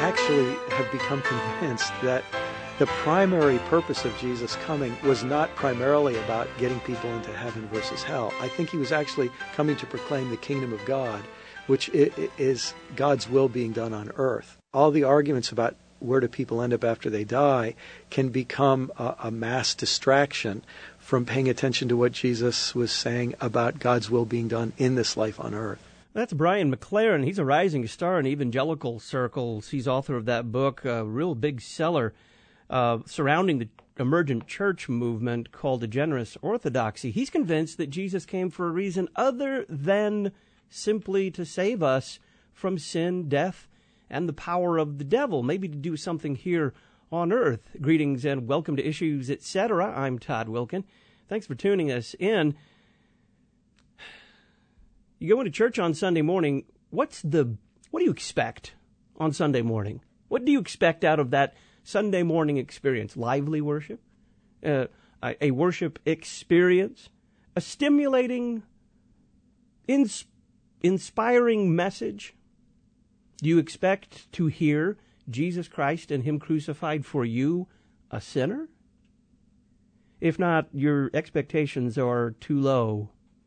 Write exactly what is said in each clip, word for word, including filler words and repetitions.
actually have become convinced that the primary purpose of Jesus coming was not primarily about getting people into heaven versus hell. I think he was actually coming to proclaim the kingdom of God, which is God's will being done on earth. All the arguments about where do people end up after they die can become a, a mass distraction from paying attention to what Jesus was saying about God's will being done in this life on earth. That's Brian McLaren. He's a rising star in evangelical circles. He's author of that book, a real big seller, uh, surrounding the emergent church movement called the Generous Orthodoxy. He's convinced that Jesus came for a reason other than simply to save us from sin, death, and the power of the devil, maybe to do something here on earth. Greetings and welcome to Issues, et cetera. I'm Todd Wilkin. Thanks for tuning us in. You go into church on Sunday morning, what's the, what do you expect on Sunday morning? What do you expect out of that Sunday morning experience? Lively worship? Uh, a, a worship experience? A stimulating, ins- inspiring message? Do you expect to hear Jesus Christ and him crucified for you, a sinner? If not, your expectations are too low.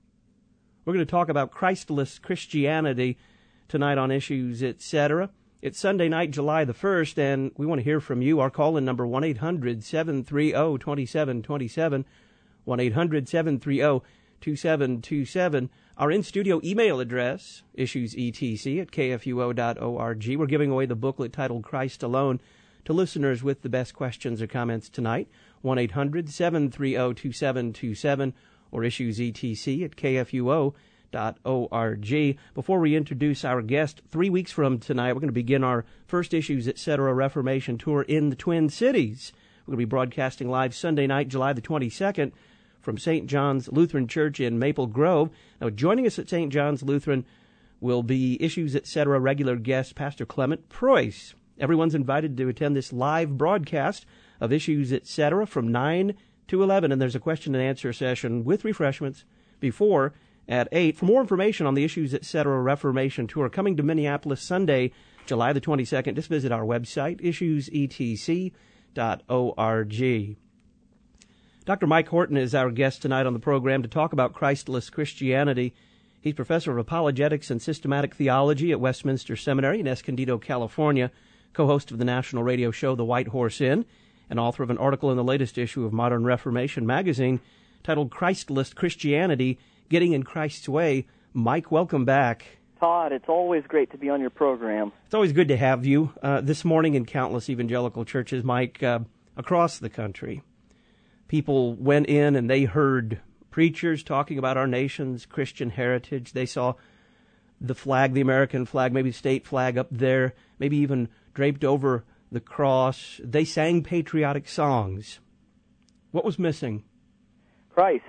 We're going to talk about Christless Christianity tonight on Issues, et cetera. It's Sunday night, July the first, and we want to hear from you. Our call-in number, one eight hundred seven three zero two seven two seven, one eight hundred seven three zero two seven two seven. Our in-studio email address, issuesetc at k f u o dot org. We're giving away the booklet titled Christ Alone to listeners with the best questions or comments tonight. one eight hundred seven three zero two seven two seven or issuesetc at k f u o dot org. Before we introduce our guest, three weeks from tonight, we're going to begin our first Issues, et cetera. Reformation tour in the Twin Cities. We're going to be broadcasting live Sunday night, July the twenty-second, from Saint John's Lutheran Church in Maple Grove. Now, joining us at Saint John's Lutheran will be Issues, et cetera. regular guest, Pastor Clement Preuss. Everyone's invited to attend this live broadcast of Issues, et cetera. from nine to eleven, and there's a question and answer session with refreshments before at eight. For more information on the Issues, et cetera. Reformation Tour coming to Minneapolis Sunday, July the twenty-second, just visit our website, issues e t c dot org. Doctor Mike Horton is our guest tonight on the program to talk about Christless Christianity. He's professor of apologetics and systematic theology at Westminster Seminary in Escondido, California, co-host of the national radio show The White Horse Inn, and author of an article in the latest issue of Modern Reformation magazine titled Christless Christianity, Getting in Christ's Way. Mike, welcome back. Todd, it's always great to be on your program. It's always good to have you. Uh, this morning in countless evangelical churches, Mike, uh, across the country, people went in and they heard preachers talking about our nation's Christian heritage. They saw the flag, the American flag, maybe the state flag up there, maybe even draped over the cross. They sang patriotic songs. What was missing? Christ.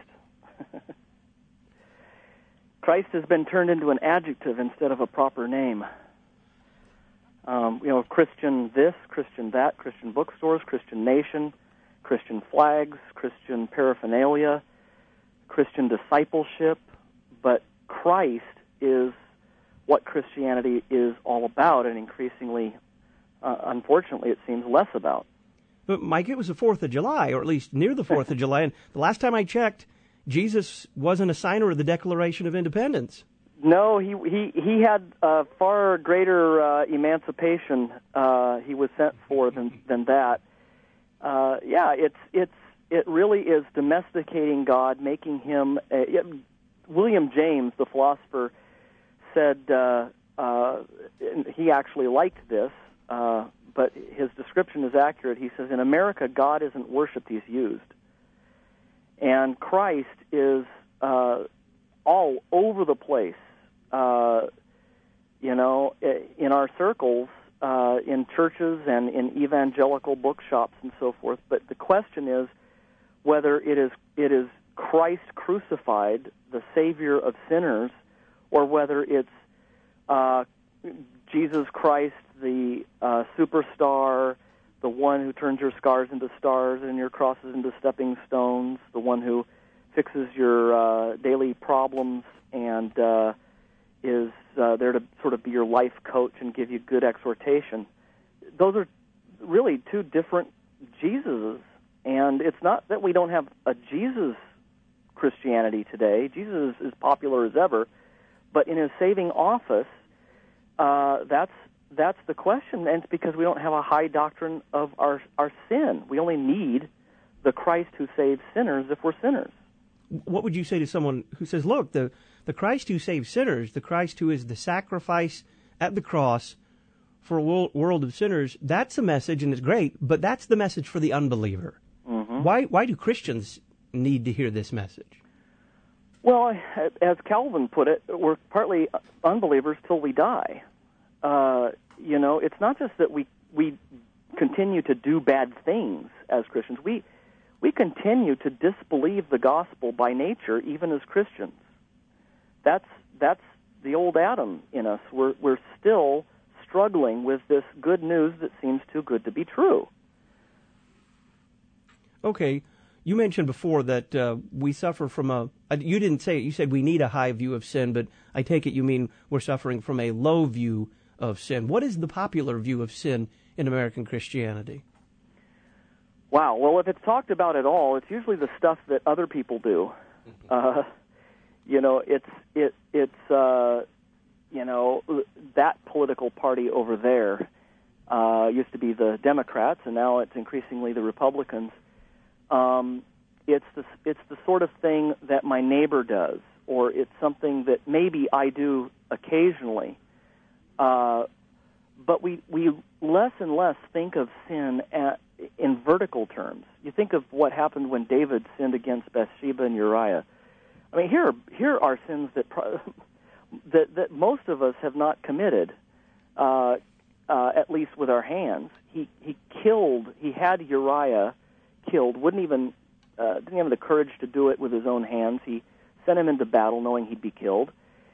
Christ has been turned into an adjective instead of a proper name. Um, you know, Christian this, Christian that, Christian bookstores, Christian nation, Christian flags, Christian paraphernalia, Christian discipleship, but Christ is what Christianity is all about, and increasingly, uh, unfortunately, it seems less about. But, Mike, it was the fourth of July, or at least near the fourth of July, and the last time I checked, Jesus wasn't a signer of the Declaration of Independence. No, he he, he had a far greater uh, emancipation uh, he was sent for than, than that. Uh, yeah, it's it's it really is domesticating God, making him. A, it, William James, the philosopher, said uh, uh, he actually liked this, uh, but his description is accurate. He says, "In America, God isn't worshipped; he's used." And Christ is uh, all over the place. Uh, you know, in our circles. Uh, in churches and in evangelical bookshops and so forth. But the question is whether it is it is Christ crucified, the Savior of sinners, or whether it's uh, Jesus Christ, the uh, superstar, the one who turns your scars into stars and your crosses into stepping stones, the one who fixes your uh, daily problems and uh, is uh, there to sort of be your life coach and give you good exhortation. those are really two different Jesuses. And it's not that we don't have a Jesus Christianity today. Jesus is as popular as ever. But in his saving office, uh, that's that's the question. And it's because we don't have a high doctrine of our, our sin. We only need the Christ who saves sinners if we're sinners. What would you say to someone who says, look, the, the Christ who saves sinners, the Christ who is the sacrifice at the cross for a world of sinners, that's a message and it's great, but that's the message for the unbeliever. Mm-hmm. Why, why do Christians need to hear this message? Well, as Calvin put it, we're partly unbelievers till we die. Uh, you know, it's not just that we we continue to do bad things as Christians. We we continue to disbelieve the gospel by nature, even as Christians. That's that's the old Adam in us. We're we're still struggling with this good news that seems too good to be true. Okay. You mentioned before that uh, we suffer from a, you didn't say it, you said we need a high view of sin, but I take it you mean we're suffering from a low view of sin. What is the popular view of sin in American Christianity? Wow. Well, if it's talked about at all, it's usually the stuff that other people do. Uh, you know, it's it it's uh, you know, that political party over there uh, used to be the Democrats, and now it's increasingly the Republicans. Um, it's the it's the sort of thing that my neighbor does, or it's something that maybe I do occasionally. Uh, but we we less and less think of sin at, in vertical terms. You think of what happened when David sinned against Bathsheba and Uriah. I mean, here are, here are sins that pro- that that most of us have not committed, uh, uh, at least with our hands. He he killed. He had Uriah killed, wouldn't even, uh, didn't have the courage to do it with his own hands. He sent him into battle knowing he'd be killed.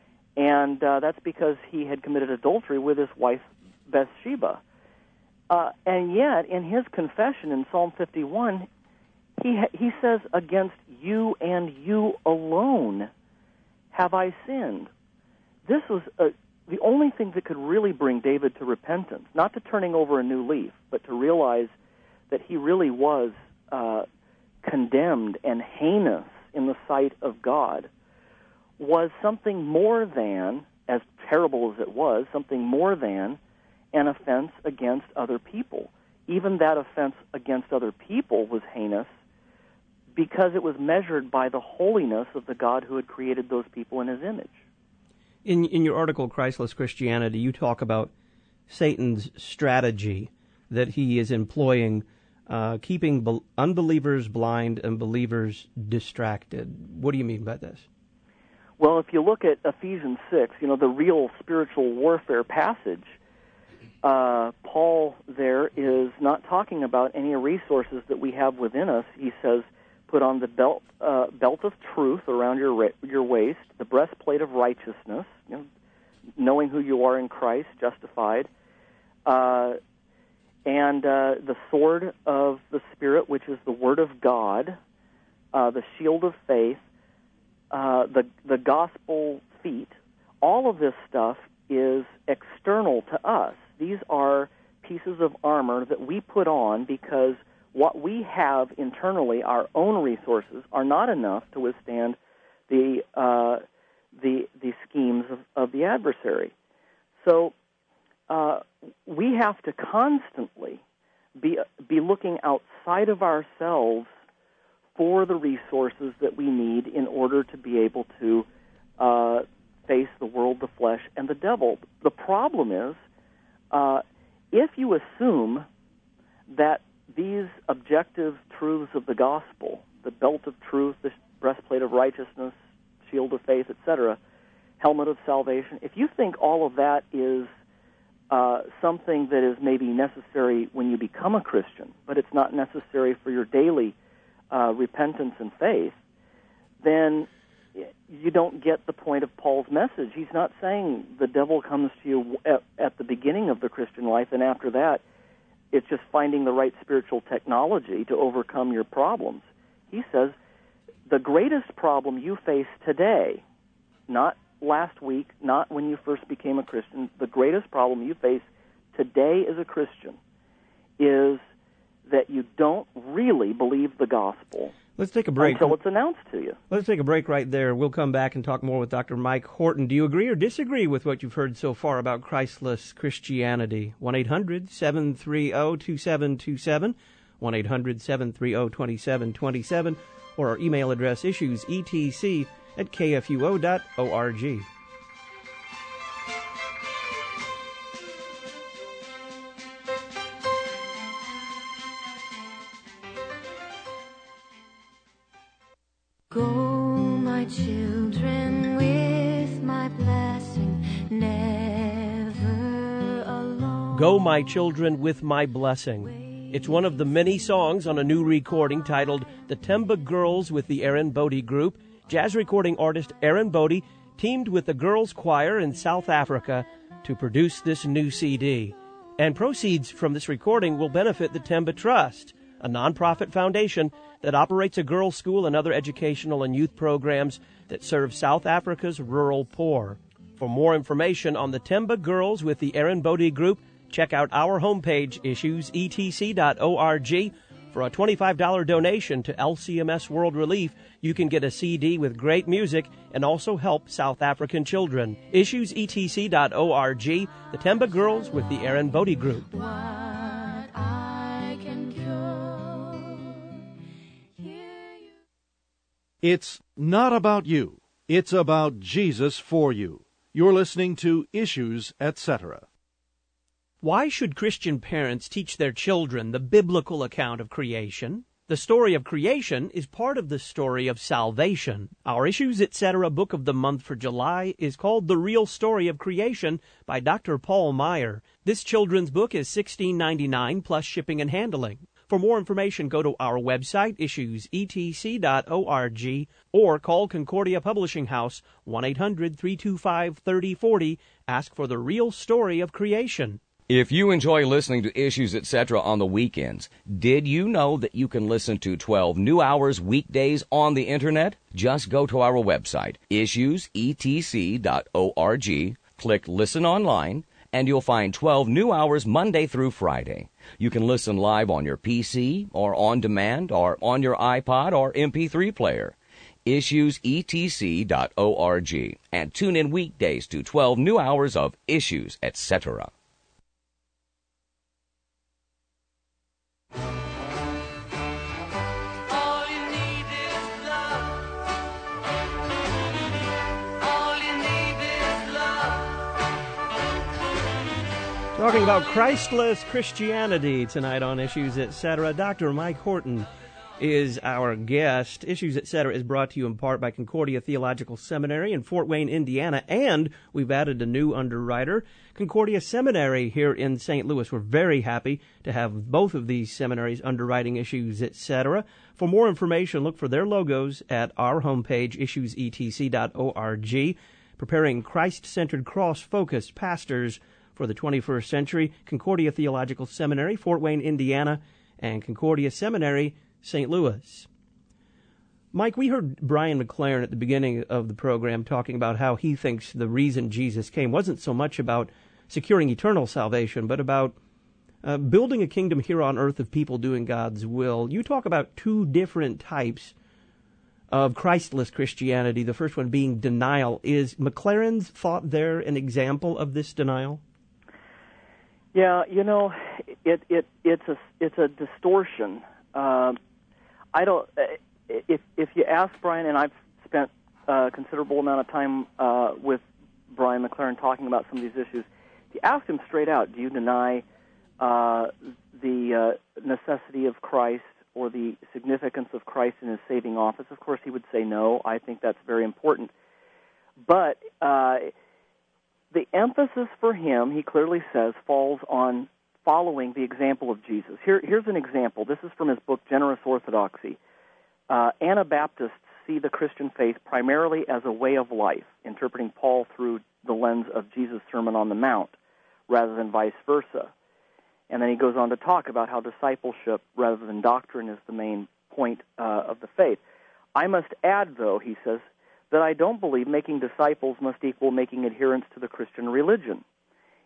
And uh, that's because he had committed adultery with his wife Bathsheba. Uh, and yet, in his confession in Psalm fifty-one, he ha- he says, against you and you alone have I sinned. This was a, the only thing that could really bring David to repentance, not to turning over a new leaf, but to realize that he really was Uh, condemned and heinous in the sight of God, was something more than, as terrible as it was, something more than an offense against other people. Even that offense against other people was heinous because it was measured by the holiness of the God who had created those people in his image. In, in your article, Christless Christianity, you talk about Satan's strategy that he is employing, Uh, keeping be- unbelievers blind and believers distracted. What do you mean by this? Well, if you look at Ephesians six, you know, the real spiritual warfare passage, uh, Paul there is not talking about any resources that we have within us. He says, put on the belt uh, belt of truth around your ra- your waist, the breastplate of righteousness, you know, knowing who you are in Christ, justified, uh and uh, the sword of the Spirit, which is the Word of God, uh, the shield of faith, uh, the the gospel feet. All of this stuff is external to us. These are pieces of armor that we put on because what we have internally, our own resources, are not enough to withstand the uh, the the schemes of, of the adversary. So uh, we have to constantly be be looking outside of ourselves for the resources that we need in order to be able to uh, face the world, the flesh, and the devil. The problem is, uh, if you assume that these objective truths of the gospel, the belt of truth, the breastplate of righteousness, shield of faith, et cetera, helmet of salvation, if you think all of that is uh, something that is maybe necessary when you become a Christian, but it's not necessary for your daily uh, repentance and faith, then you don't get the point of Paul's message. He's not saying the devil comes to you at, at the beginning of the Christian life, and after that, it's just finding the right spiritual technology to overcome your problems. He says the greatest problem you face today, not last week, not when you first became a Christian, the greatest problem you face today as a Christian is that you don't really believe the gospel. Let's take a break. Until it's announced to you. Let's take a break right there. We'll come back and talk more with Doctor Mike Horton. Do you agree or disagree with what you've heard so far about Christless Christianity? one eight hundred seven three zero two seven two seven, one eight hundred seven three zero two seven two seven, or our email address issues etc at k f u o dot org. Go, my children, with my blessing, never alone. Go, my children, with my blessing. It's one of the many songs on a new recording titled The Temba Girls with the Aaron Bodie Group. Jazz recording artist Aaron Bodie teamed with the Girls Choir in South Africa to produce this new C D. And proceeds from this recording will benefit the Temba Trust, a nonprofit foundation that operates a girls' school and other educational and youth programs that serve South Africa's rural poor. For more information on the Temba Girls with the Aaron Bodie Group, check out our homepage, issues e t c dot org. For a twenty-five dollars donation to L C M S World Relief, you can get a C D with great music and also help South African children. issues e t c dot org, the Temba Girls with the Aaron Bodie Group. What I can cure. Hear you. It's not about you. It's about Jesus for you. You're listening to Issues, et cetera. Why should Christian parents teach their children the biblical account of creation? The story of creation is part of the story of salvation. Our Issues, et cetera book of the month for July is called The Real Story of Creation by Doctor Paul Meyer. This children's book is sixteen ninety-nine dollars plus shipping and handling. For more information, go to our website, issues e t c dot org, or call Concordia Publishing House, one eight hundred three two five three zero four zero. Ask for The Real Story of Creation. If you enjoy listening to Issues, et cetera on the weekends, did you know that you can listen to twelve new hours weekdays on the Internet? Just go to our website, issues e t c dot org, click Listen Online, and you'll find twelve new hours Monday through Friday. You can listen live on your P C, or on demand, or on your iPod or M P three player. issues e t c dot org, and tune in weekdays to twelve new hours of Issues, et cetera. Talking about Christless Christianity tonight on Issues, et cetera. Doctor Mike Horton is our guest. Issues, et cetera is brought to you in part by Concordia Theological Seminary in Fort Wayne, Indiana, and we've added a new underwriter, Concordia Seminary here in Saint Louis. We're very happy to have both of these seminaries underwriting Issues, et cetera. For more information, look for their logos at our homepage, issues e t c dot org. Preparing Christ-centered, cross-focused pastors for the twenty-first century, Concordia Theological Seminary, Fort Wayne, Indiana, and Concordia Seminary, Saint Louis. Mike, we heard Brian McLaren at the beginning of the program talking about how he thinks the reason Jesus came wasn't so much about securing eternal salvation, but about uh, building a kingdom here on earth of people doing God's will. You talk about two different types of Christless Christianity, the first one being denial. Is McLaren's thought there an example of this denial? Yeah, you know, it it it's a it's a distortion. Uh, I don't. If if you ask Brian, and I've spent a considerable amount of time uh, with Brian McLaren talking about some of these issues. If you ask him straight out, do you deny uh, the uh, necessity of Christ or the significance of Christ in his saving office? Of course, he would say no. I think that's very important, but. Uh, The emphasis for him, he clearly says, falls on following the example of Jesus. Here, here's an example. This is from his book, Generous Orthodoxy. Uh, Anabaptists see the Christian faith primarily as a way of life, interpreting Paul through the lens of Jesus' Sermon on the Mount, rather than vice versa. And then he goes on to talk about how discipleship rather than doctrine is the main point uh, of the faith. I must add, though, he says, that I don't believe making disciples must equal making adherents to the Christian religion.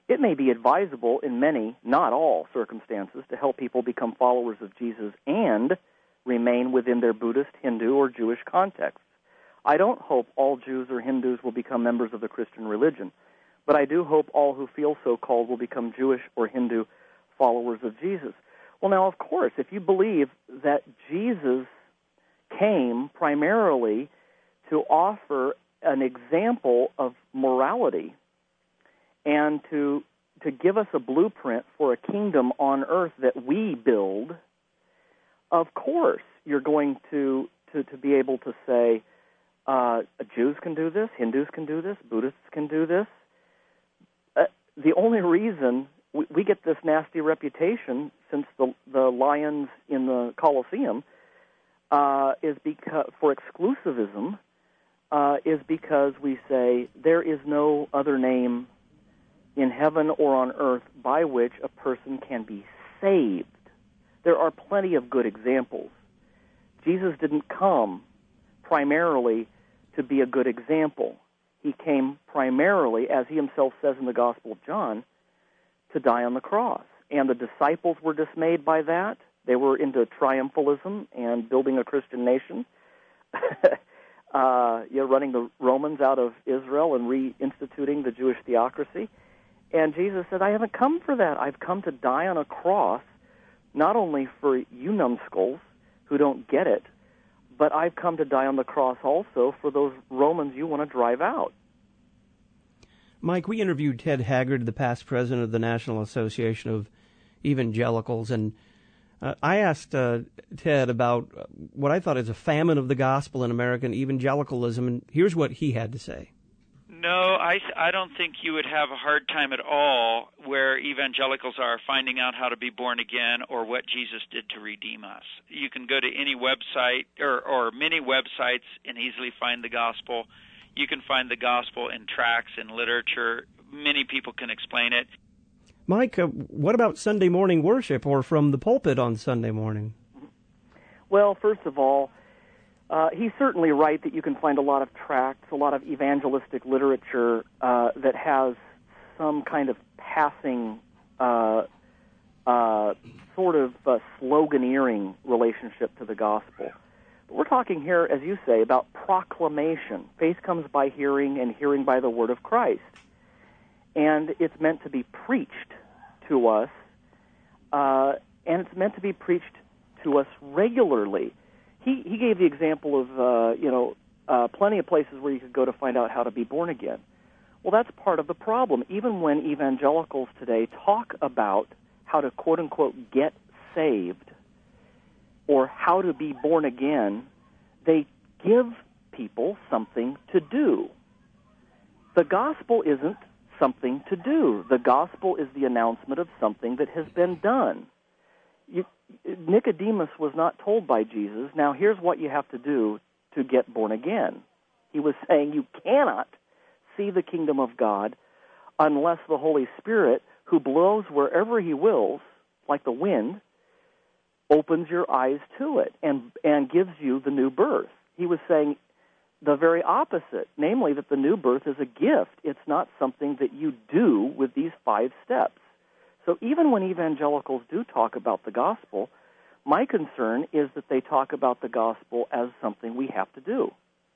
It may be advisable in many, not all, circumstances to help people become followers of Jesus and remain within their Buddhist, Hindu, or Jewish contexts. I don't hope all Jews or Hindus will become members of the Christian religion, but I do hope all who feel so called will become Jewish or Hindu followers of Jesus. Well, now, of course, if you believe that Jesus came primarily to offer an example of morality and to to give us a blueprint for a kingdom on earth that we build, of course you're going to, to, to be able to say, uh, Jews can do this, Hindus can do this, Buddhists can do this. Uh, the only reason we, we get this nasty reputation since the, the lions in the Colosseum uh, is because for exclusivism uh, is because we say there is no other name in heaven or on earth by which a person can be saved. There are plenty of good examples. Jesus didn't come primarily to be a good example. He came primarily, as he himself says in the Gospel of John, to die on the cross. And the disciples were dismayed by that. They were into triumphalism and building a Christian nation. uh, you know, running the Romans out of Israel and reinstituting the Jewish theocracy. And Jesus said, I haven't come for that. I've come to die on a cross, not only for you numbskulls who don't get it, but I've come to die on the cross also for those Romans you want to drive out. Mike, we interviewed Ted Haggard, the past president of the National Association of Evangelicals, and uh, I asked uh, Ted about what I thought is a famine of the gospel in American evangelicalism, and here's what he had to say. No, I, I don't think you would have a hard time at all where evangelicals are finding out how to be born again or what Jesus did to redeem us. You can go to any website or, or many websites and easily find the gospel. You can find the gospel in tracts and literature. Many people can explain it. Mike, uh, what about Sunday morning worship or from the pulpit on Sunday morning? Well, first of all, Uh, he's certainly right that you can find a lot of tracts, a lot of evangelistic literature uh, that has some kind of passing uh, uh, sort of uh, sloganeering relationship to the gospel. But we're talking here, as you say, about proclamation. Faith comes by hearing, and hearing by the word of Christ. And it's meant to be preached to us, uh, and it's meant to be preached to us regularly. He, he gave the example of, uh, you know, uh, plenty of places where you could go to find out how to be born again. Well, that's part of the problem. Even when evangelicals today talk about how to, quote-unquote, get saved or how to be born again, they give people something to do. The gospel isn't something to do. The gospel is the announcement of something that has been done. You, Nicodemus was not told by Jesus, now here's what you have to do to get born again. He was saying you cannot see the kingdom of God unless the Holy Spirit, who blows wherever he wills, like the wind, opens your eyes to it and, and gives you the new birth. He was saying the very opposite, namely that the new birth is a gift. It's not something that you do with these five steps. So even when evangelicals do talk about the gospel, my concern is that they talk about the gospel as something we have to do.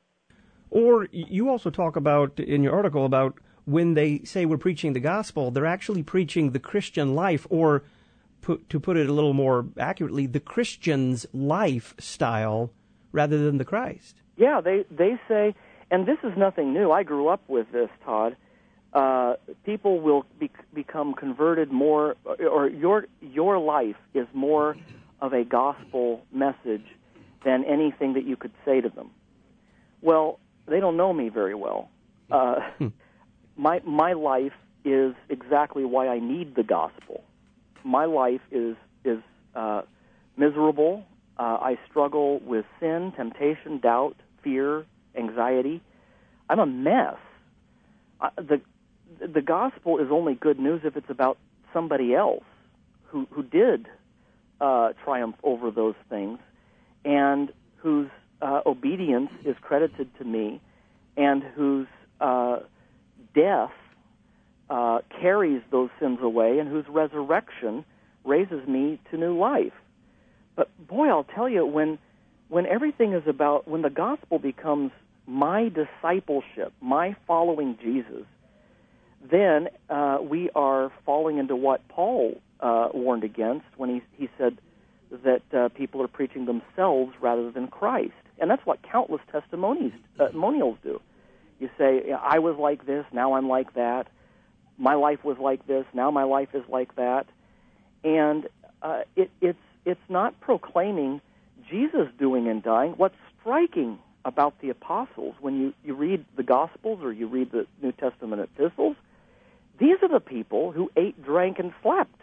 Or you also talk about, in your article, about when they say we're preaching the gospel, they're actually preaching the Christian life, or put, to put it a little more accurately, the Christian's lifestyle rather than the Christ. Yeah, they, they say, and this is nothing new. I grew up with this, Todd. Uh, people will be, become converted more, or your your life is more of a gospel message than anything that you could say to them. Well, they don't know me very well. Uh, my my life is exactly why I need the gospel. My life is is uh, miserable. Uh, I struggle with sin, temptation, doubt, fear, anxiety. I'm a mess. Uh, the The gospel is only good news if it's about somebody else who who did uh, triumph over those things and whose uh, obedience is credited to me and whose uh, death uh, carries those sins away and whose resurrection raises me to new life. But boy, I'll tell you, when when everything is about, when the gospel becomes my discipleship, my following Jesus, then uh, we are falling into what Paul uh, warned against when he, he said that uh, people are preaching themselves rather than Christ. And that's what countless testimonies, uh, testimonials do. You say, I was like this, now I'm like that. My life was like this, now my life is like that. And uh, it, it's it's not proclaiming Jesus doing and dying. What's striking about the apostles, when you, you read the Gospels or you read the New Testament epistles, these are the people who ate, drank, and slept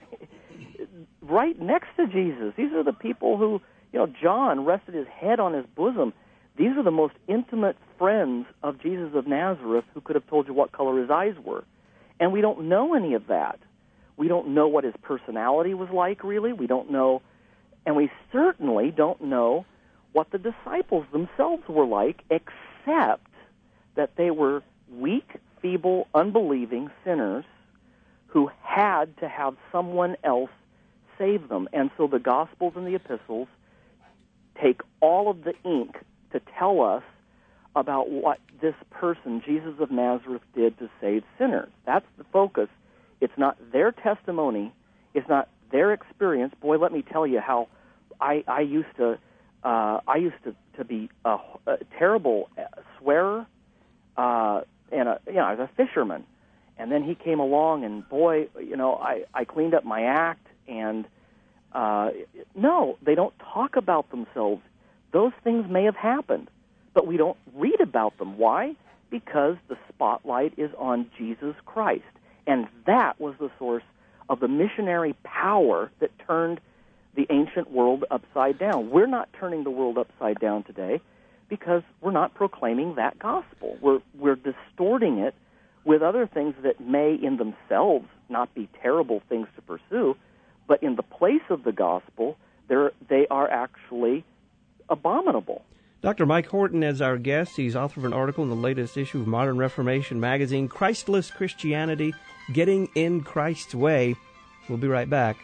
right next to Jesus. These are the people who, you know, John rested his head on his bosom. These are the most intimate friends of Jesus of Nazareth who could have told you what color his eyes were. And we don't know any of that. We don't know what his personality was like, really. We don't know, and we certainly don't know what the disciples themselves were like, except that they were weak, feeble, unbelieving sinners who had to have someone else save them. And so the Gospels and the epistles take all of the ink to tell us about what this person, Jesus of Nazareth, did to save sinners. That's the focus. It's not their testimony. It's not their experience. Boy, let me tell you how I, I used to uh, I used to, to be a, a terrible swearer, uh, and a, you know, I was a fisherman. And then he came along, and boy, you know, I, I cleaned up my act. And uh, no, they don't talk about themselves. Those things may have happened, but we don't read about them. Why? Because the spotlight is on Jesus Christ. And that was the source of the missionary power that turned the ancient world upside down. We're not turning the world upside down today because we're not proclaiming that gospel. We're, we're distorting it with other things that may in themselves not be terrible things to pursue, but in the place of the gospel, they're, they are actually abominable. Doctor Mike Horton is our guest. He's author of an article in the latest issue of Modern Reformation magazine, Christless Christianity, Getting in Christ's Way. We'll be right back.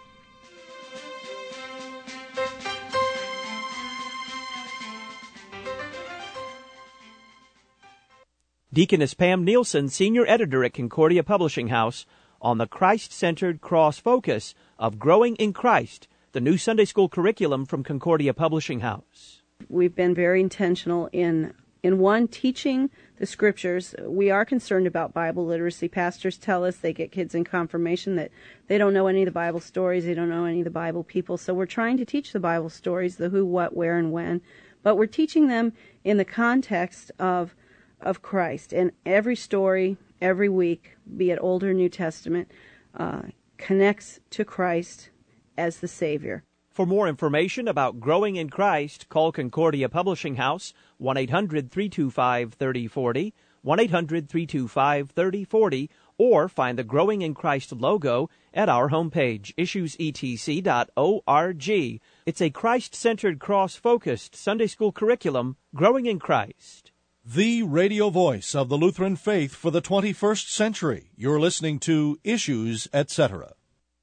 Deaconess Pam Nielsen, senior editor at Concordia Publishing House, on the Christ-centered cross focus of Growing in Christ, the new Sunday school curriculum from Concordia Publishing House. We've been very intentional in, in one, teaching the Scriptures. We are concerned about Bible literacy. Pastors tell us they get kids in confirmation that they don't know any of the Bible stories, they don't know any of the Bible people. So we're trying to teach the Bible stories, the who, what, where, and when. But we're teaching them in the context of of Christ. And every story, every week, be it Old or New Testament, uh, connects to Christ as the Savior. For more information about Growing in Christ, call Concordia Publishing House, one eight hundred, three two five, three oh four oh, one eight hundred, three two five, three oh four oh, or find the Growing in Christ logo at our homepage, issues e t c dot org. It's a Christ-centered, cross-focused Sunday school curriculum, Growing in Christ. The radio voice of the Lutheran faith for the twenty-first century. You're listening to Issues, et cetera.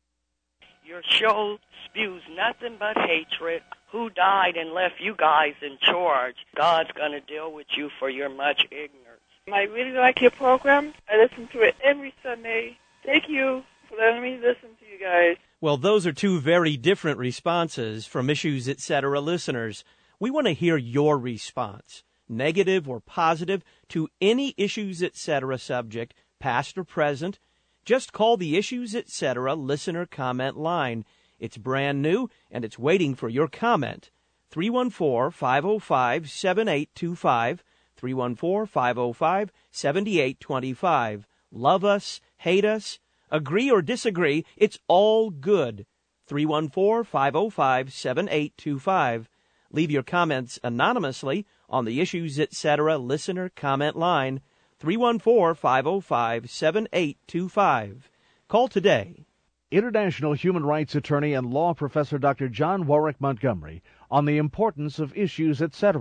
Your show spews nothing but hatred. Who died and left you guys in charge? God's going to deal with you for your much ignorance. I really like your program. I listen to it every Sunday. Thank you for letting me listen to you guys. Well, those are two very different responses from Issues, et cetera listeners. We want to hear your response, negative or positive, to any Issues, et cetera subject, past or present. Just call the Issues, et cetera listener comment line. It's brand new, and it's waiting for your comment. three one four, five oh five, seven eight two five, three one four, five oh five, seven eight two five. Love us, hate us, agree or disagree, it's all good. three one four, five oh five, seven eight two five. Leave your comments anonymously on the Issues, et cetera listener comment line, three one four, five oh five, seven eight two five. Call today. International human rights attorney and law professor Doctor John Warwick Montgomery on the importance of Issues, et cetera.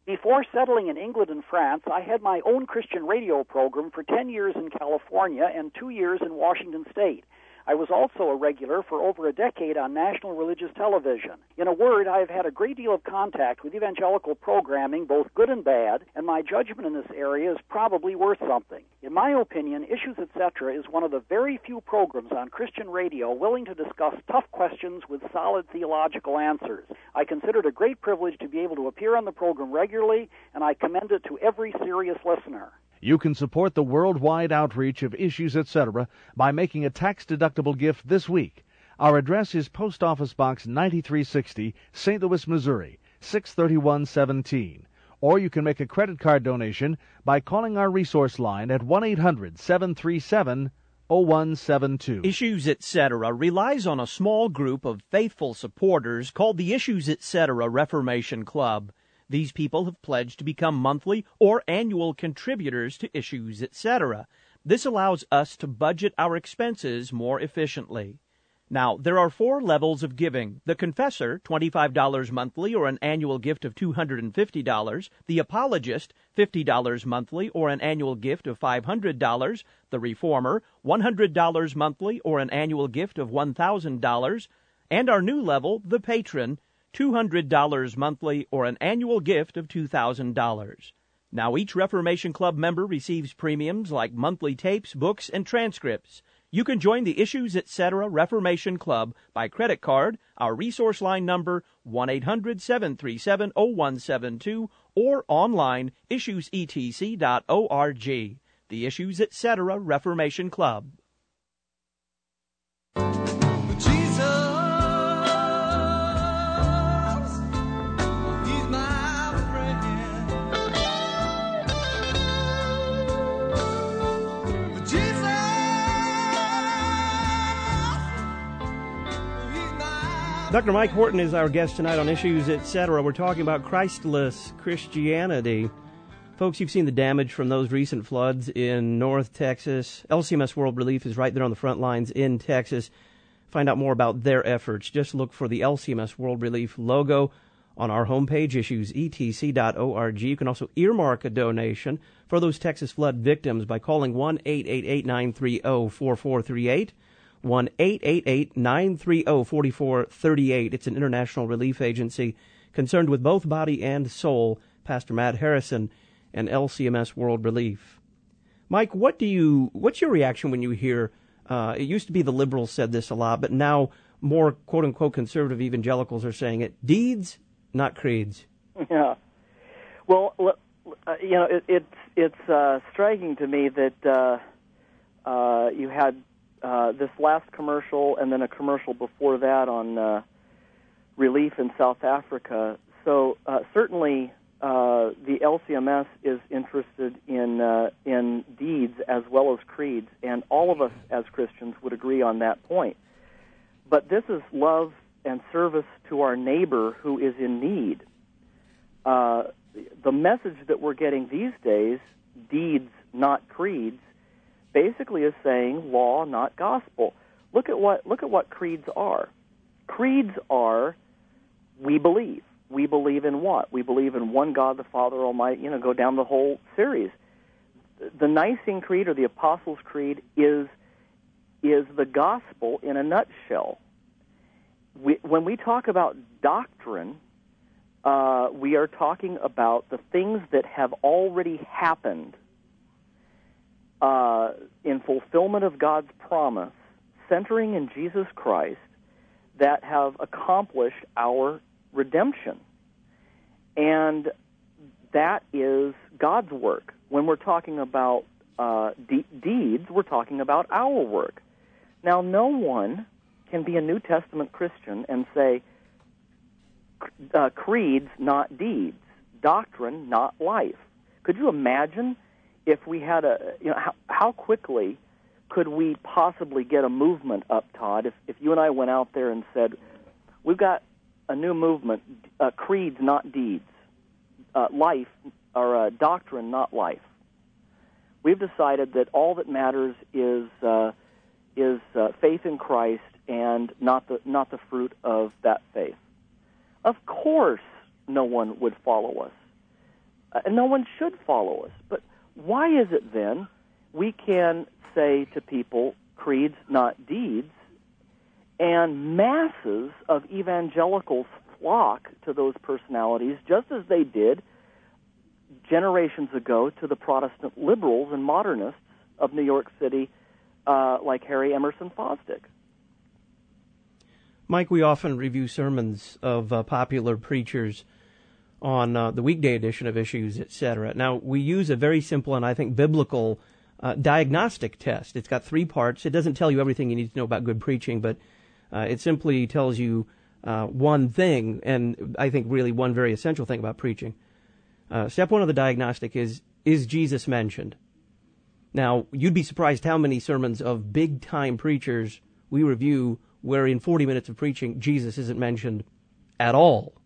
Before settling in England and France, I had my own Christian radio program for ten years in California and two years in Washington State. I was also a regular for over a decade on national religious television. In a word, I have had a great deal of contact with evangelical programming, both good and bad, and my judgment in this area is probably worth something. In my opinion, Issues, et cetera is one of the very few programs on Christian radio willing to discuss tough questions with solid theological answers. I consider it a great privilege to be able to appear on the program regularly, and I commend it to every serious listener. You can support the worldwide outreach of Issues, et cetera by making a tax-deductible gift this week. Our address is Post Office Box ninety-three sixty, Saint Louis, Missouri, six thirty-one seventeen. Or you can make a credit card donation by calling our resource line at one eight hundred seven three seven oh one seven two. Issues, et cetera relies on a small group of faithful supporters called the Issues, et cetera Reformation Club. These people have pledged to become monthly or annual contributors to Issues, et cetera. This allows us to budget our expenses more efficiently. Now, there are four levels of giving. The Confessor, twenty-five dollars monthly or an annual gift of two hundred fifty dollars. The Apologist, fifty dollars monthly or an annual gift of five hundred dollars. The Reformer, one hundred dollars monthly or an annual gift of one thousand dollars. And our new level, the Patron, two hundred dollars monthly or an annual gift of two thousand dollars. Now, each Reformation Club member receives premiums like monthly tapes, books, and transcripts. You can join the Issues, et cetera Reformation Club by credit card. Our resource line number, one eight hundred seven three seven oh one seven two, or online, issues e t c dot org. The Issues, et cetera Reformation Club. Doctor Mike Horton is our guest tonight on Issues, et cetera. We're talking about Christless Christianity. Folks, you've seen the damage from those recent floods in North Texas. L C M S World Relief is right there on the front lines in Texas. Find out more about their efforts. Just look for the L C M S World Relief logo on our homepage, issues e t c dot org. You can also earmark a donation for those Texas flood victims by calling one eight eight eight nine three zero four four three eight. one eight eight eight nine three zero four four three eight. It's an international relief agency concerned with both body and soul. Pastor Matt Harrison and L C M S World Relief. Mike, what do you? What's your reaction when you hear? Uh, it used to be the liberals said this a lot, but now more quote unquote conservative evangelicals are saying it. Deeds, not creeds. Yeah. Well, uh, you know, it, it's it's uh, striking to me that uh, uh, you had. Uh, this last commercial and then a commercial before that on uh, relief in South Africa. So uh, certainly uh, the L C M S is interested in uh, in deeds as well as creeds, and all of us as Christians would agree on that point. But this is love and service to our neighbor who is in need. Uh, the message that we're getting these days, deeds, not creeds, basically is saying law, not gospel. Look at what look at what creeds are. Creeds are we believe. We believe in what? We believe in one God, the Father Almighty. You know, go down the whole series. The Nicene Creed or the Apostles' Creed is is the gospel in a nutshell. We, when we talk about doctrine, uh, we are talking about the things that have already happened. Uh, in fulfillment of God's promise, centering in Jesus Christ, that have accomplished our redemption. And that is God's work. When we're talking about uh, de- deeds, we're talking about our work. Now, no one can be a New Testament Christian and say, uh, creeds, not deeds, doctrine, not life. Could you imagine if we had a, you know, how, how quickly could we possibly get a movement up, Todd, if, if you and I went out there and said, we've got a new movement, uh, creeds, not deeds, uh, life, or uh, doctrine, not life. We've decided that all that matters is uh, is uh, faith in Christ and not the not the fruit of that faith. Of course, no one would follow us. uh, and no one should follow us. But why is it then we can say to people, creeds, not deeds, and masses of evangelicals flock to those personalities just as they did generations ago to the Protestant liberals and modernists of New York City, uh, like Harry Emerson Fosdick? Mike, we often review sermons of uh, popular preachers on uh, the weekday edition of Issues, et cetera. Now, we use a very simple and I think biblical uh, diagnostic test. It's got three parts. It doesn't tell you everything you need to know about good preaching, but uh, it simply tells you uh, one thing, and I think really one very essential thing about preaching. Uh, step one of the diagnostic is, is Jesus mentioned? Now, you'd be surprised how many sermons of big-time preachers we review where in forty minutes of preaching, Jesus isn't mentioned at all.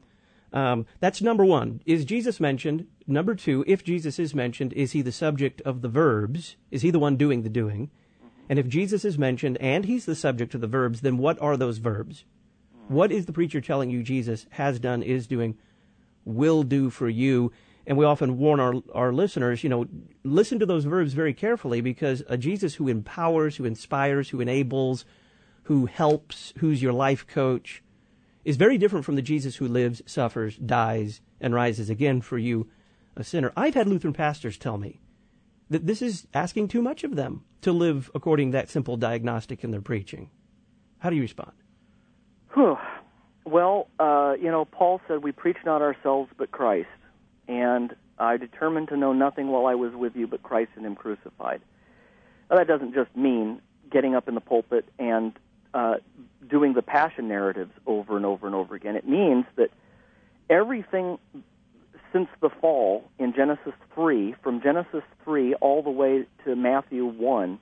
Um, that's number one. Is Jesus mentioned? Number two, if Jesus is mentioned, is he the subject of the verbs? Is he the one doing the doing? And if Jesus is mentioned and he's the subject of the verbs, then what are those verbs? What is the preacher telling you Jesus has done, is doing, will do for you? And we often warn our, our listeners, you know, listen to those verbs very carefully, because a Jesus who empowers, who inspires, who enables, who helps, who's your life coach, is very different from the Jesus who lives, suffers, dies, and rises again for you, a sinner. I've had Lutheran pastors tell me that this is asking too much of them to live according to that simple diagnostic in their preaching. How do you respond? Whew. Well, uh, you know, Paul said, we preach not ourselves but Christ, and I determined to know nothing while I was with you but Christ and him crucified. Now, that doesn't just mean getting up in the pulpit and uh, doing the passion narratives over and over and over again. It means that everything since the fall in Genesis three, from Genesis three all the way to Matthew one,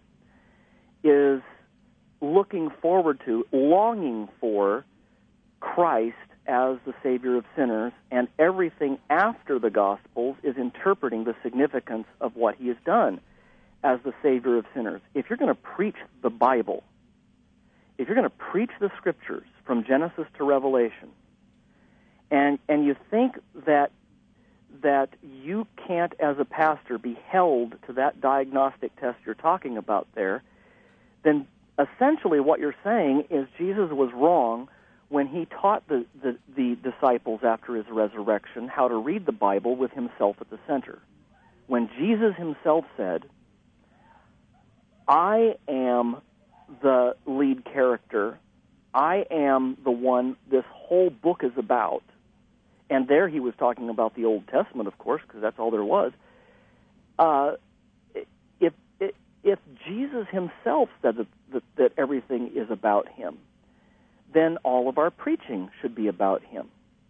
is looking forward to, longing for Christ as the Savior of sinners, and everything after the Gospels is interpreting the significance of what he has done as the Savior of sinners. If you're going to preach the Bible, if you're going to preach the Scriptures from Genesis to Revelation, and and you think that that you can't, as a pastor, be held to that diagnostic test you're talking about there, then essentially what you're saying is Jesus was wrong when he taught the, the, the disciples after his resurrection how to read the Bible with himself at the center. When Jesus himself said, I am the lead character, I am the one this whole book is about, and there he was talking about the Old Testament, of course, because that's all there was. Uh, if, if if Jesus himself said that, that, that everything is about him, then all of our preaching should be about him.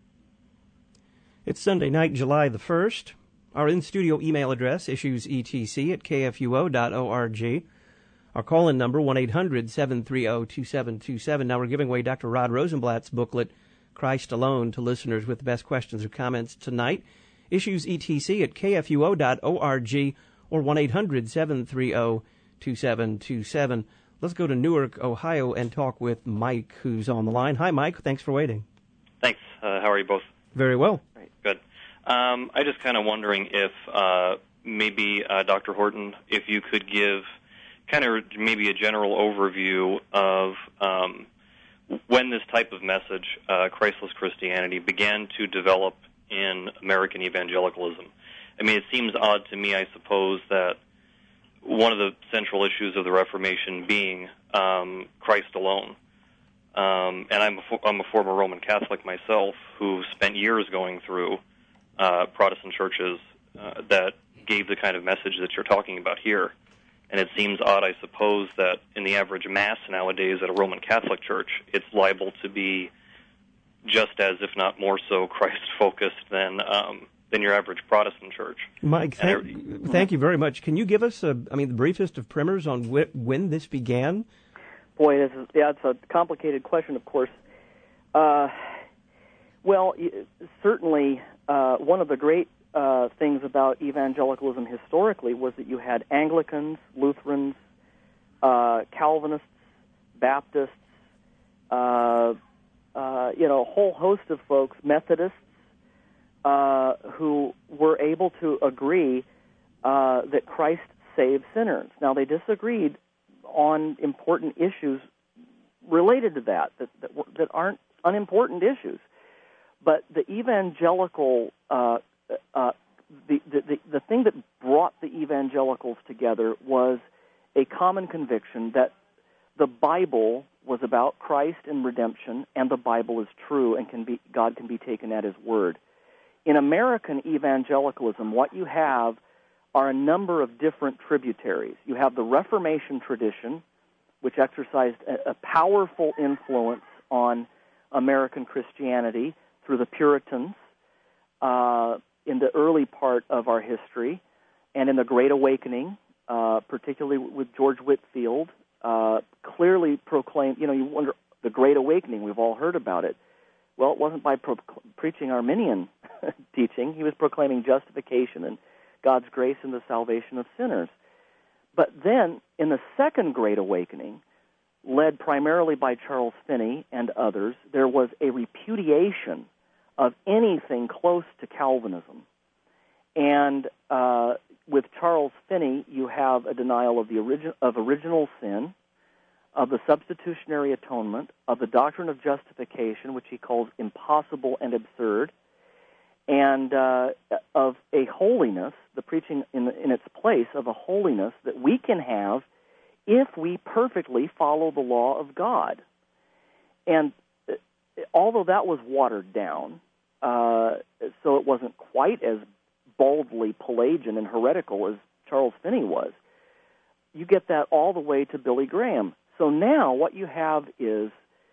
It's Sunday night, July the first. Our in-studio email address, issuesetc at k f u o dot org. Our call-in number, one eight hundred seven three zero two seven two seven. Now we're giving away Doctor Rod Rosenblatt's booklet, Christ Alone, to listeners with the best questions or comments tonight. Issuesetc at k f u o dot org or one eight hundred seven three zero two seven two seven. Let's go to Newark, Ohio, and talk with Mike, who's on the line. Hi, Mike. Thanks for waiting. Thanks. Uh, how are you both? Very well. Good. Um, I just kind of wondering if uh, maybe, uh, Doctor Horton, if you could give kind of maybe a general overview of um, when this type of message, uh, Christless Christianity, began to develop in American evangelicalism. I mean, it seems odd to me, I suppose, that one of the central issues of the Reformation being um, Christ alone. Um, and I'm a, I'm a former Roman Catholic myself who spent years going through uh, Protestant churches uh, that gave the kind of message that you're talking about here. And it seems odd, I suppose, that in the average Mass nowadays at a Roman Catholic church, it's liable to be just as, if not more so, Christ-focused than um, than your average Protestant church. Mike, thank, I, thank you very much. Can you give us, a, I mean, the briefest of primers on wh- when this began? Boy, this is, yeah, it's a complicated question, of course. Uh, well, certainly uh, one of the great uh, things about evangelicalism historically was that you had Anglicans, Lutherans, uh, Calvinists, Baptists, uh, uh, you know, a whole host of folks, Methodists, uh, who were able to agree uh, that Christ saves sinners. Now, they disagreed on important issues related to that, that, that, that aren't unimportant issues. But the evangelical, uh, uh, the, the, the thing that brought the evangelicals together was a common conviction that the Bible was about Christ and redemption, and the Bible is true, and can be God can be taken at His word. In American evangelicalism, what you have are a number of different tributaries. You have the Reformation tradition, which exercised a, a powerful influence on American Christianity through the Puritans uh, in the early part of our history, and in the Great Awakening, uh, particularly with George Whitefield, uh, clearly proclaimed, you know, you wonder, the Great Awakening, we've all heard about it. Well, it wasn't by pro- preaching Arminian teaching. He was proclaiming justification and God's grace and the salvation of sinners. But then, in the Second Great Awakening, led primarily by Charles Finney and others, there was a repudiation of anything close to Calvinism. And uh, with Charles Finney, you have a denial of the origi- of original sin, of the substitutionary atonement, of the doctrine of justification, which he calls impossible and absurd, and uh, of a holiness, the preaching in, in its place of a holiness that we can have if we perfectly follow the law of God. And uh, although that was watered down, uh, so it wasn't quite as boldly Pelagian and heretical as Charles Finney was, you get that all the way to Billy Graham. So now what you have is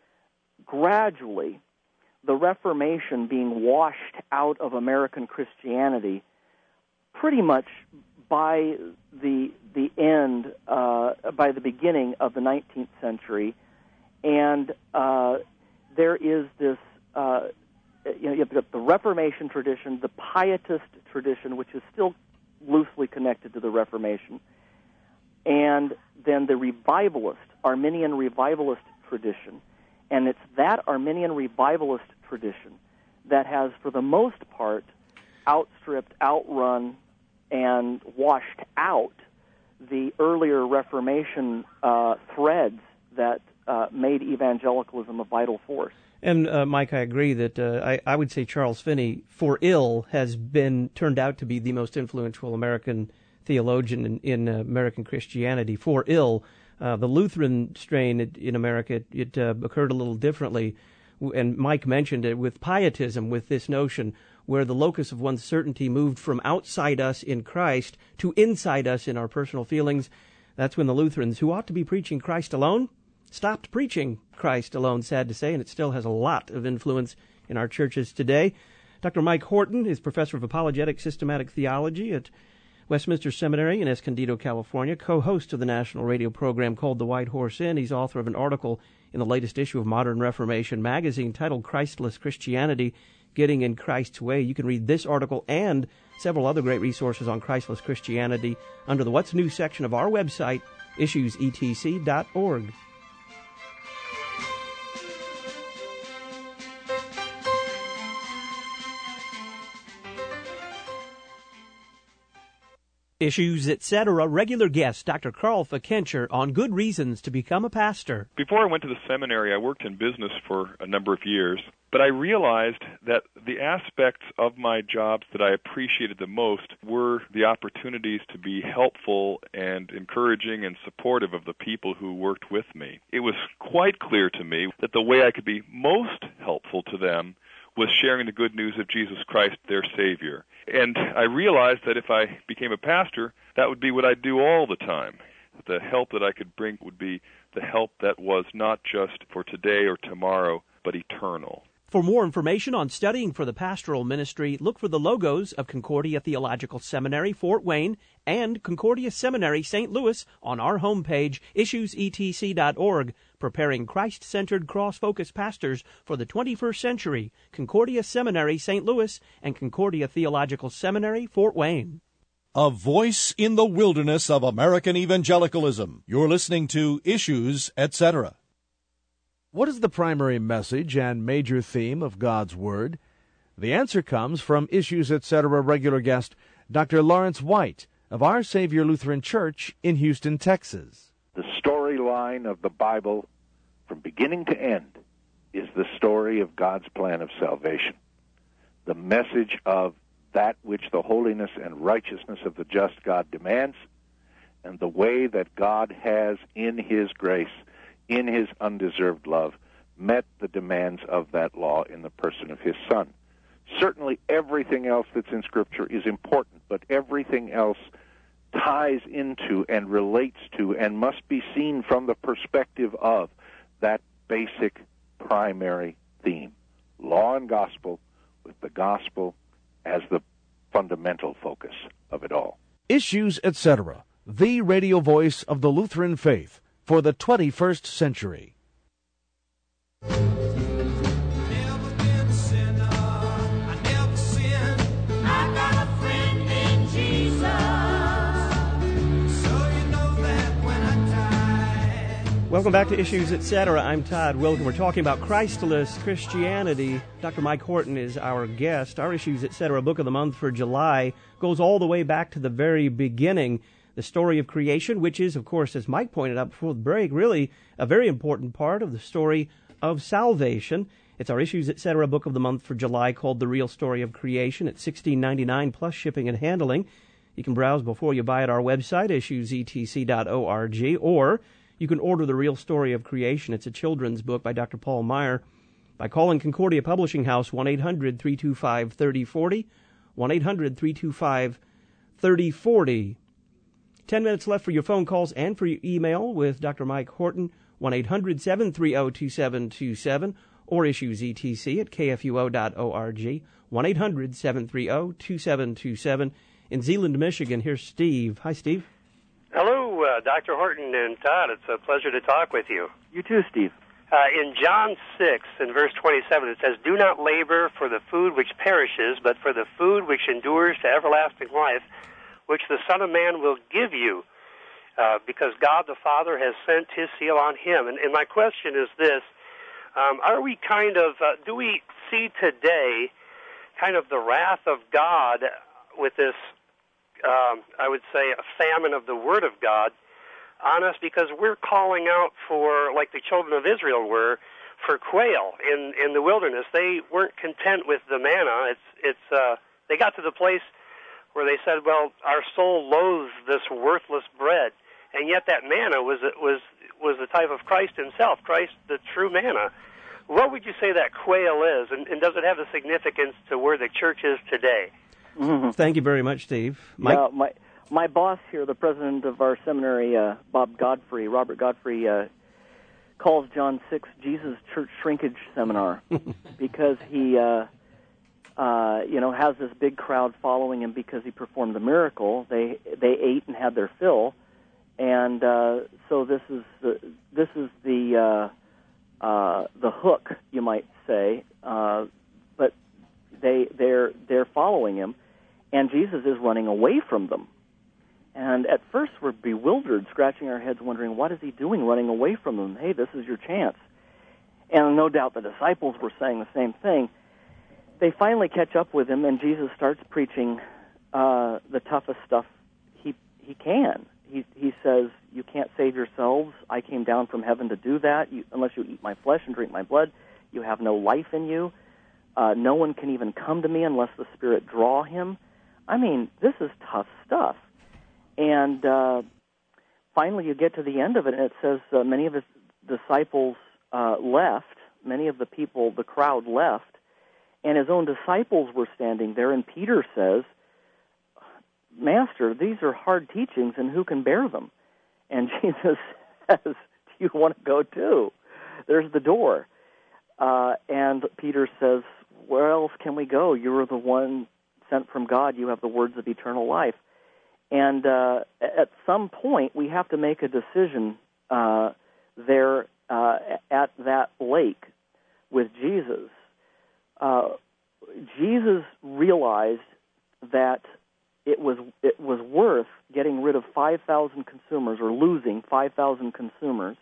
gradually the Reformation being washed out of American Christianity pretty much by the the end, uh, by the beginning of the nineteenth century. And uh, there is this, uh, you know, you have the Reformation tradition, the Pietist tradition, which is still loosely connected to the Reformation, and then the revivalist, Arminian revivalist tradition. And it's that Arminian revivalist tradition that has, for the most part, outstripped, outrun, and washed out the earlier Reformation uh, threads that uh, made evangelicalism a vital force. And, uh, Mike, I agree that uh, I, I would say Charles Finney, for ill, has been turned out to be the most influential American theologian in, in uh, American Christianity. For ill, uh, the Lutheran strain in, in America, it, it uh, occurred a little differently. And Mike mentioned it with pietism, with this notion where the locus of one's certainty moved from outside us in Christ to inside us in our personal feelings. That's when the Lutherans, who ought to be preaching Christ alone, stopped preaching Christ alone, sad to say, and it still has a lot of influence in our churches today. Doctor Mike Horton is professor of apologetic systematic theology at Westminster Seminary in Escondido, California, co-host of the national radio program called The White Horse Inn. He's author of an article in the latest issue of Modern Reformation magazine titled Christless Christianity, Getting in Christ's Way. You can read this article and several other great resources on Christless Christianity under the What's New section of our website, issues e t c dot org. Issues, et cetera. Regular guest, Doctor Carl Fikencher, on good reasons to become a pastor. Before I went to the seminary, I worked in business for a number of years, but I realized that the aspects of my jobs that I appreciated the most were the opportunities to be helpful and encouraging and supportive of the people who worked with me. It was quite clear to me that the way I could be most helpful to them was sharing the good news of Jesus Christ, their Savior. And I realized that if I became a pastor, that would be what I'd do all the time. The help that I could bring would be the help that was not just for today or tomorrow, but eternal. For more information on studying for the pastoral ministry, look for the logos of Concordia Theological Seminary, Fort Wayne, and Concordia Seminary, Saint Louis on our homepage, issues e t c dot org, preparing Christ-centered cross-focused pastors for the twenty-first century, Concordia Seminary, Saint Louis, and Concordia Theological Seminary, Fort Wayne. A voice in the wilderness of American evangelicalism. You're listening to Issues, et cetera. What is the primary message and major theme of God's Word? The answer comes from Issues Etc. regular guest Doctor Lawrence White of Our Savior Lutheran Church in Houston, Texas. The storyline of the Bible, from beginning to end, is the story of God's plan of salvation. The message of that which the holiness and righteousness of the just God demands, and the way that God has, in His grace, in His undeserved love, met the demands of that law in the person of His Son. Certainly everything else that's in Scripture is important, but everything else ties into and relates to and must be seen from the perspective of that basic primary theme, law and gospel, with the gospel as the fundamental focus of it all. Issues Etc., the radio voice of the Lutheran faith for the twenty-first century. Welcome back to Issues Etc. I'm Todd Wilken. We're talking about Christless Christianity. Doctor Mike Horton is our guest. Our Issues Etc. book of the month for July goes all the way back to the very beginning, the story of creation, which is, of course, as Mike pointed out before the break, really a very important part of the story of salvation. It's our Issues Etc. book of the month for July called The Real Story of Creation. It's sixteen ninety-nine dollars plus shipping and handling. You can browse before you buy at our website, issues e t c dot org, or you can order The Real Story of Creation. It's a children's book by Doctor Paul Meyer by calling Concordia Publishing House, one eight hundred three two five three oh four oh, one eight hundred three two five three oh four oh. Ten minutes left for your phone calls and for your email with Doctor Mike Horton, one eight hundred seven three zero two seven two seven, or issues E T C at k f u o dot org, one eight hundred seven three zero two seven two seven. In Zeeland, Michigan, here's Steve. Hi, Steve. Hello, uh, Doctor Horton and Todd. It's a pleasure to talk with you. You too, Steve. Uh, in John six, in verse twenty-seven, it says, "Do not labor for the food which perishes, but for the food which endures to everlasting life, which the Son of Man will give you, uh, because God the Father has sent His seal on Him." And, and my question is this, um, are we kind of, uh, do we see today kind of the wrath of God with this, um, I would say, a famine of the Word of God on us, because we're calling out for, like the children of Israel were, for quail in, in the wilderness. They weren't content with the manna. It's, it's, uh, they got to the place where they said, well, our soul loathes this worthless bread. And yet that manna was, was, was the type of Christ Himself, Christ, the true manna. What would you say that quail is, and, and does it have a significance to where the church is today? Mm-hmm. Thank you very much, Steve. Mike? Yeah, my my boss here, the president of our seminary, uh, Bob Godfrey, Robert Godfrey, uh, calls John six Jesus Church Shrinkage Seminar because he, uh, uh, you know, has this big crowd following him because he performed a miracle. They they ate and had their fill, and uh, so this is the this is the uh, uh, the hook, you might say, uh, but they they're they're following him. And Jesus is running away from them. And at first we're bewildered, scratching our heads, wondering, what is He doing running away from them? Hey, this is your chance. And no doubt the disciples were saying the same thing. They finally catch up with Him, and Jesus starts preaching uh, the toughest stuff he he can. He, he says, you can't save yourselves. I came down from heaven to do that. You, unless you eat my flesh and drink my blood, you have no life in you. Uh, no one can even come to me unless the Spirit draw him. I mean, this is tough stuff. And uh, finally you get to the end of it, and it says uh, many of His disciples uh, left, many of the people, the crowd left, and His own disciples were standing there, and Peter says, Master, these are hard teachings, and who can bear them? And Jesus says, do you want to go too? There's the door. Uh, and Peter says, where else can we go? You are the one sent from God. You have the words of eternal life. And uh, at some point, we have to make a decision uh, there uh, at that lake with Jesus. Uh, Jesus realized that it was it was worth getting rid of five thousand consumers, or losing five thousand consumers,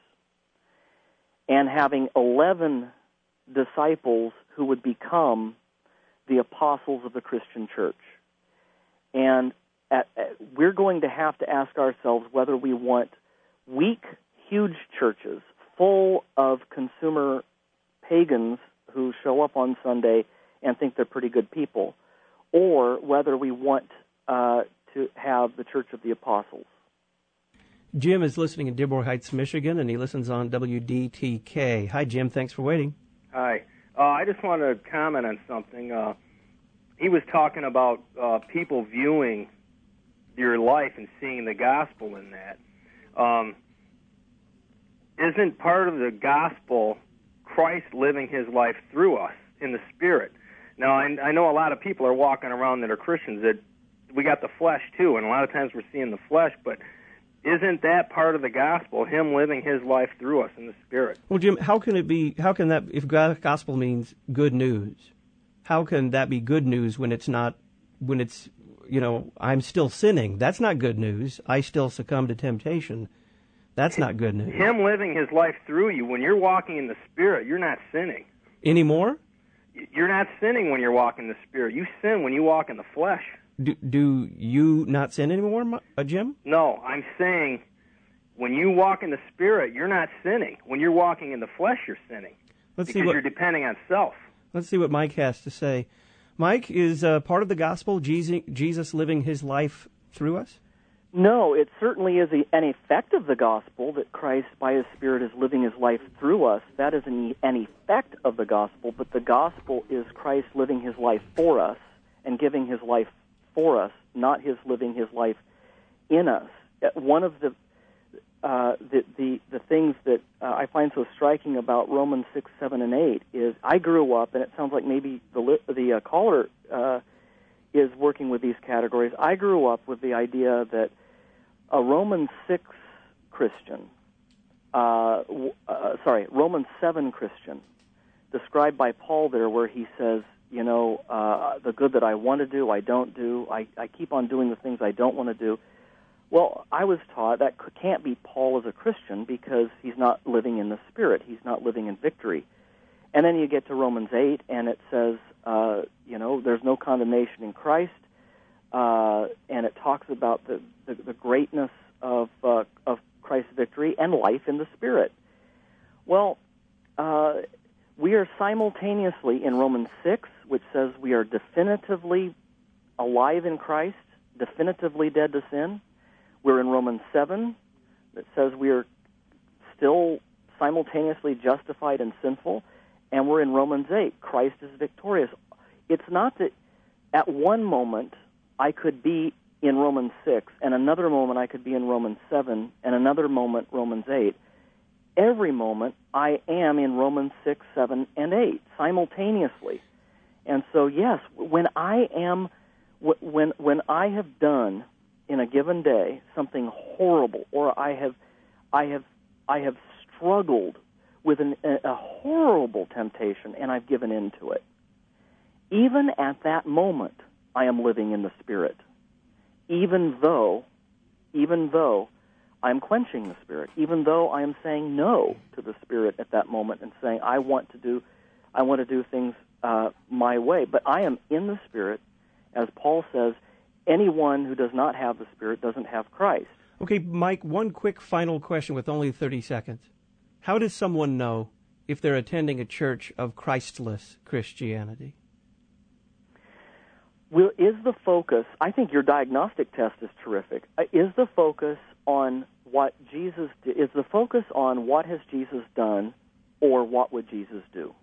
and having eleven disciples who would become the apostles of the Christian church. And at, at, we're going to have to ask ourselves whether we want weak, huge churches full of consumer pagans who show up on Sunday and think they're pretty good people, or whether we want uh, to have the Church of the Apostles. Jim is listening in Dearborn Heights, Michigan, and he listens on W D T K. Hi, Jim. Thanks for waiting. Hi. Uh, I just want to comment on something. Uh, he was talking about uh, people viewing your life and seeing the gospel in that. Um, isn't part of the gospel Christ living his life through us in the Spirit? Now, I, I know a lot of people are walking around that are Christians that we got the flesh too, and a lot of times we're seeing the flesh, but isn't that part of the gospel, him living his life through us in the Spirit? Well, Jim, how can it be, how can that, if gospel means good news, how can that be good news when it's not, when it's, you know, I'm still sinning? That's not good news. I still succumb to temptation. That's not good news. Him living his life through you, when you're walking in the Spirit, you're not sinning. Anymore? You're not sinning when you're walking in the Spirit. You sin when you walk in the flesh. Do, do you not sin anymore, uh, Jim? No, I'm saying when you walk in the Spirit, you're not sinning. When you're walking in the flesh, you're sinning. Let's because see what, you're depending on self. Let's see what Mike has to say. Mike, is uh, part of the gospel Jesus, Jesus living his life through us? No, it certainly is a, an effect of the gospel that Christ, by his Spirit, is living his life through us. That is an, an effect of the gospel, but the gospel is Christ living his life for us and giving his life for us, not his living his life in us. One of the uh, the, the the things that uh, I find so striking about Romans six, seven, and eight is I grew up, and it sounds like maybe the the uh, caller uh, is working with these categories. I grew up with the idea that a Romans six Christian, uh, uh, sorry, Romans seven Christian, described by Paul there, where he says, you know, uh, the good that I want to do, I don't do. I, I keep on doing the things I don't want to do. Well, I was taught that can't be Paul as a Christian because he's not living in the Spirit. He's not living in victory. And then you get to Romans eight, and it says, uh, you know, there's no condemnation in Christ, uh, and it talks about the, the, the greatness of, uh, of Christ's victory and life in the Spirit. Well, uh, we are simultaneously in Romans six, which says we are definitively alive in Christ, definitively dead to sin. We're in Romans seven, that says we are still simultaneously justified and sinful. And we're in Romans eight, Christ is victorious. It's not that at one moment I could be in Romans six, and another moment I could be in Romans seven, and another moment Romans eight. Every moment I am in Romans six, seven, and eight simultaneously. And so, yes, when I am, when when I have done in a given day something horrible, or I have, I have, I have struggled with an, a, a horrible temptation, and I've given in to it, even at that moment, I am living in the Spirit, even though, even though I'm quenching the Spirit, even though I am saying no to the Spirit at that moment and saying I want to do, I want to do things uh, my way. But I am in the Spirit, as Paul says. Anyone who does not have the Spirit doesn't have Christ. Okay, Mike. One quick final question with only thirty seconds. How does someone know if they're attending a church of Christless Christianity? Well, is the focus? I think your diagnostic test is terrific. Is the focus on what Jesus did? Is the focus on what has Jesus done, or what would Jesus do?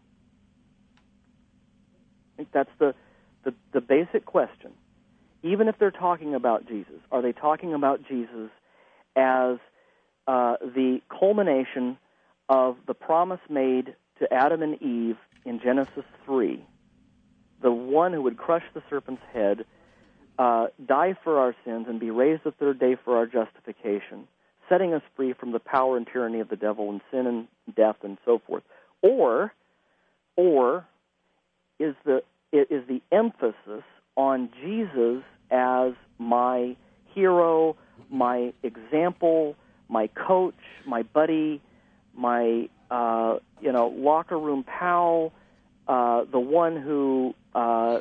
I think that's the the, the basic question. Even if they're talking about Jesus, are they talking about Jesus as uh, the culmination of the promise made to Adam and Eve in Genesis three, the one who would crush the serpent's head, uh, die for our sins, and be raised the third day for our justification, setting us free from the power and tyranny of the devil and sin and death and so forth? Or, or is the is the emphasis on Jesus as my hero, my example, my coach, my buddy, my uh, you know locker room pal, uh, the one who uh,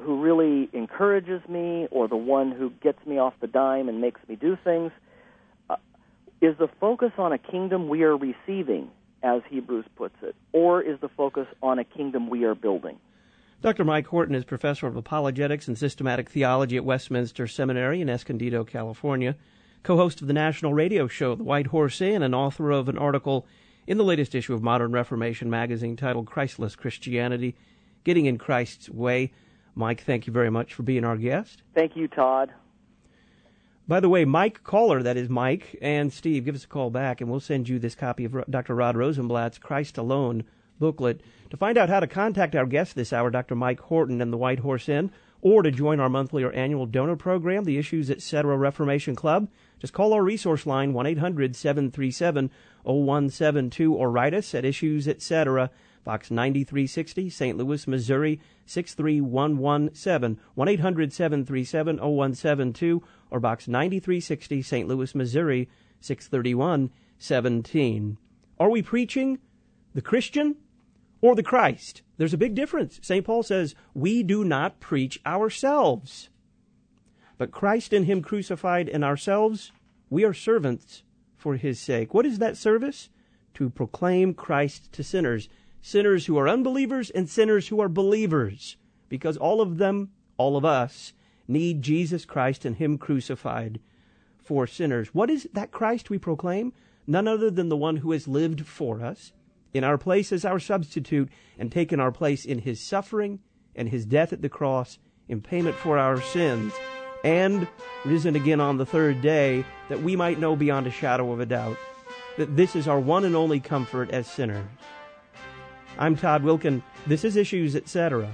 who really encourages me or the one who gets me off the dime and makes me do things? Uh, is the focus on a kingdom we are receiving, as Hebrews puts it, or is the focus on a kingdom we are building? Doctor Mike Horton is professor of apologetics and systematic theology at Westminster Seminary in Escondido, California, co-host of the national radio show The White Horse Inn, and author of an article in the latest issue of Modern Reformation magazine titled Christless Christianity, Getting in Christ's Way. Mike, thank you very much for being our guest. Thank you, Todd. By the way, Mike Caller, that is Mike, and Steve, give us a call back, and we'll send you this copy of Doctor Rod Rosenblatt's Christ Alone booklet. To find out how to contact our guest this hour, Doctor Mike Horton and the White Horse Inn, or to join our monthly or annual donor program, the Issues Etc. Reformation Club, just call our resource line, one eight hundred seven three seven oh one seven two, or write us at Issues Etc., Box ninety-three sixty, Saint Louis, Missouri, six three one one seven, one eight hundred seven three seven oh one seven two, or Box ninety-three sixty, Saint Louis, Missouri, six thirty-one seventeen. Are we preaching the Christian or the Christ? There's a big difference. Saint Paul says, we do not preach ourselves, but Christ and him crucified, and ourselves, we are servants for his sake. What is that service? To proclaim Christ to sinners. Sinners who are unbelievers and sinners who are believers, because all of them, all of us, need Jesus Christ and him crucified for sinners. What is that Christ we proclaim? None other than the one who has lived for us, in our place as our substitute, and taken our place in his suffering and his death at the cross in payment for our sins, and risen again on the third day, that we might know beyond a shadow of a doubt that this is our one and only comfort as sinners. I'm Todd Wilkin. This is Issues Etc.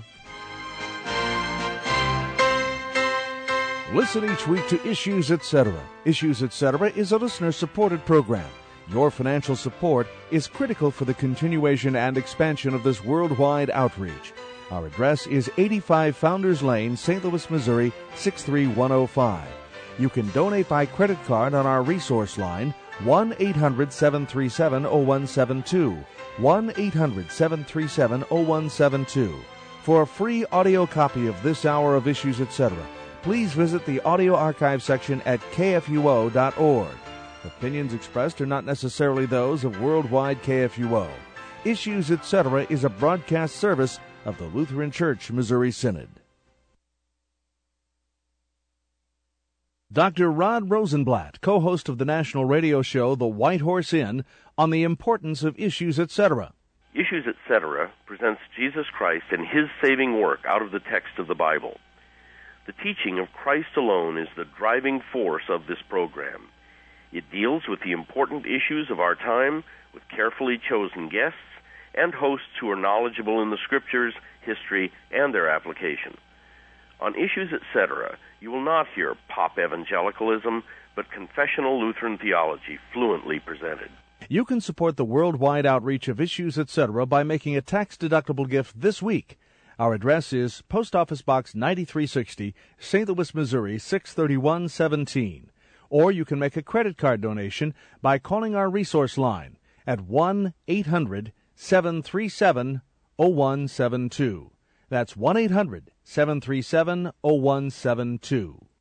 Listen each week to Issues Etc. Issues Etc. is a listener-supported program. Your financial support is critical for the continuation and expansion of this worldwide outreach. Our address is eighty-five Founders Lane, Saint Louis, Missouri, six three one oh five. You can donate by credit card on our resource line, one eight hundred seven three seven oh one seven two, one eight hundred seven three seven oh one seven two. For a free audio copy of this hour of Issues Etc., please visit the audio archive section at K F U O dot org. Opinions expressed are not necessarily those of Worldwide K F U O. Issues Etc. is a broadcast service of the Lutheran Church Missouri Synod. Doctor Rod Rosenblatt, co-host of the national radio show The White Horse Inn, on the importance of Issues Etc. Issues Etc. presents Jesus Christ and his saving work out of the text of the Bible. The teaching of Christ alone is the driving force of this program. It deals with the important issues of our time with carefully chosen guests and hosts who are knowledgeable in the Scriptures, history, and their application. On Issues Etc., you will not hear pop evangelicalism, but confessional Lutheran theology fluently presented. You can support the worldwide outreach of Issues Etc. by making a tax-deductible gift this week. Our address is Post Office Box ninety-three sixty, Saint Louis, Missouri, six thirty-one seventeen. Or you can make a credit card donation by calling our resource line at one eight hundred seven three seven oh one seven two. That's one eight hundred seven three seven oh one seven two.